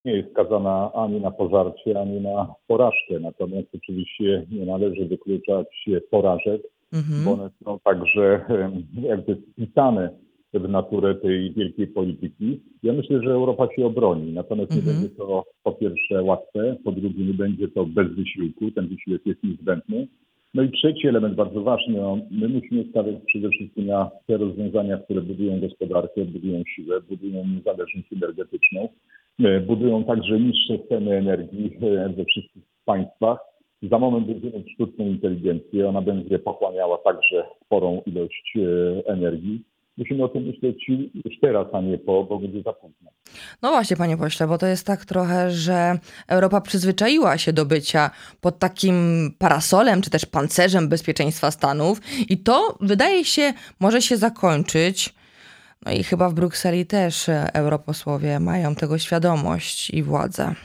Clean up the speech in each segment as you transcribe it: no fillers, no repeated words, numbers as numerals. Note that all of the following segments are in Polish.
nie jest skazana ani na pożarcie, ani na porażkę. Natomiast oczywiście nie należy wykluczać porażek, bo Mhm. one są także jakby wpisane w naturę tej wielkiej polityki. Ja myślę, że Europa się obroni, natomiast nie będzie Mhm. to po pierwsze łatwe, po drugie nie będzie to bez wysiłku, ten wysiłek jest niezbędny. No i trzeci element bardzo ważny, no, my musimy stawiać przede wszystkim na te rozwiązania, które budują gospodarkę, budują siłę, budują niezależność energetyczną, budują także niższe ceny energii we wszystkich państwach. Za moment będziemy mieć sztuczną inteligencję, ona będzie pochłaniała także sporą ilość energii. Musimy o tym myśleć już teraz, a nie bo będzie za późno. No właśnie, panie pośle, bo to jest tak trochę, że Europa przyzwyczaiła się do bycia pod takim parasolem, czy też pancerzem bezpieczeństwa Stanów i to wydaje się, może się zakończyć. No i chyba w Brukseli też europosłowie mają tego świadomość i władzę.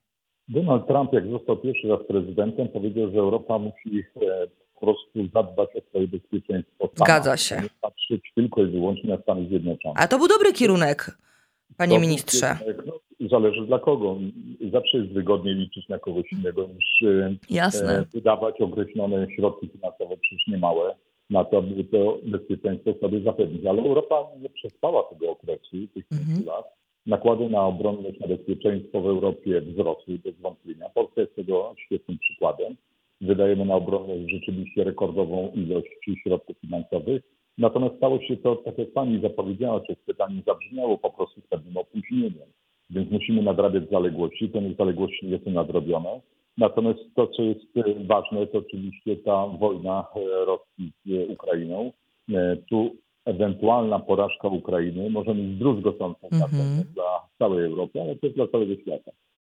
Donald Trump, jak został pierwszy raz prezydentem, powiedział, że Europa musi po prostu zadbać o swoje bezpieczeństwo sama, Zgadza a się. nie patrzeć tylko i wyłącznie na Stany Zjednoczone. A to był dobry kierunek, panie To był ministrze. kierunek, no, zależy dla kogo. Zawsze jest wygodniej liczyć na kogoś innego niż Jasne. wydawać określone środki finansowe, przecież niemałe, na to, aby to bezpieczeństwo sobie zapewnić. Ale Europa nie przespała tego okresu, tych 5 Mhm. lat. Nakłady na obronność, na bezpieczeństwo w Europie wzrosły bez wątpienia. Polska jest tego świetnym przykładem. Wydajemy na obronność rzeczywiście rekordową ilość środków finansowych. Natomiast stało się to, tak jak pani zapowiedziała, czy w pytaniu zabrzmiało, po prostu z pewnym opóźnieniem. Więc musimy nadrabiać zaległości. Te zaległości nie są nadrobione. Natomiast to, co jest ważne, to oczywiście ta wojna Rosji z Ukrainą. Tu ewentualna porażka Ukrainy może mieć druzgocącą znaczenie Mhm. dla całej Europy, ale też dla całego świata.